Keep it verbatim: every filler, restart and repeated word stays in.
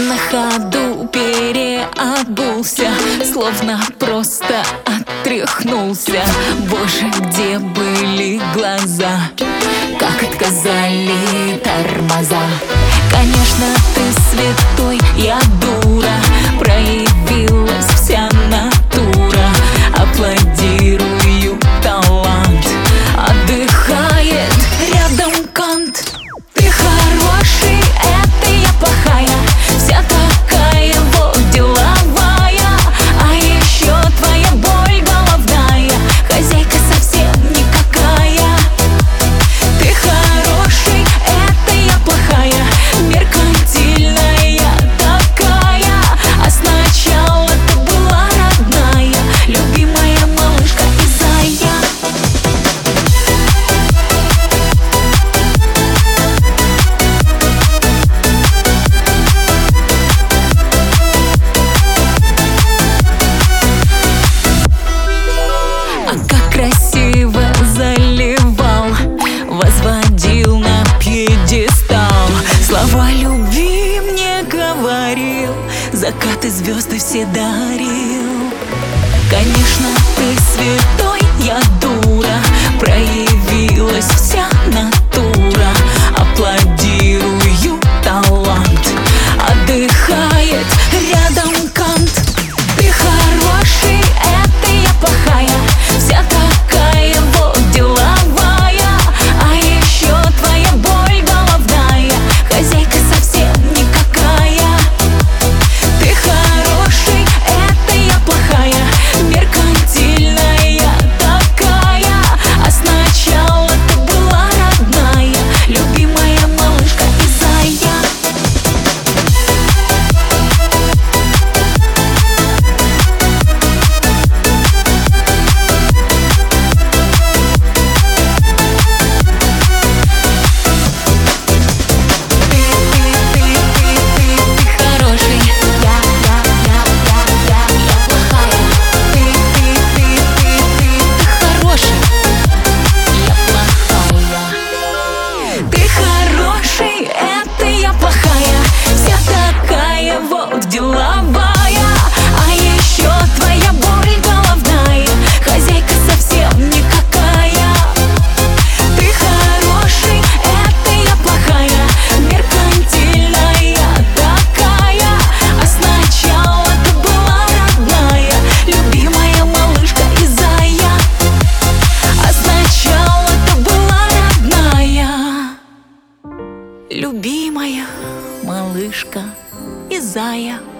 На ходу переобулся, словно просто отряхнулся. Боже, где были глаза, как отказали тормоза. Конечно, ты святой, я дура, проявилась вся натура. Аплодирую, талант отдыхает рядом кант. Ты хороший, это я плохая, вся такая вот деловая. А еще твоя боль головная, хозяйка совсем никакая. Ты хороший, это я плохая, меркантильная такая. А сначала ты была родная, любимая малышка и зая. А как красиво заливал, возводил на пьедестал. Слова любви мне говорил, закаты звезды все дарил. Конечно, ты святой, я дура, проявилась вся натура. Аплодирую, талант отдыхает рядом кант. Ты хороший, это я плохая, вся такая вот деловая. А еще твоя боль головная, хозяйка совсем никакая. Ты хороший, это я плохая, меркантильная такая. А сначала ты была родная, любимая малышка и зая. Ты хороший, это я плохая, вся такая вот деловая. А еще твоя боль головная, хозяйка совсем никакая. Ты хороший, это я плохая, меркантильная такая. А сначала ты была родная, любимая малышка и зая. А сначала ты была родная, любимая малышка и зая.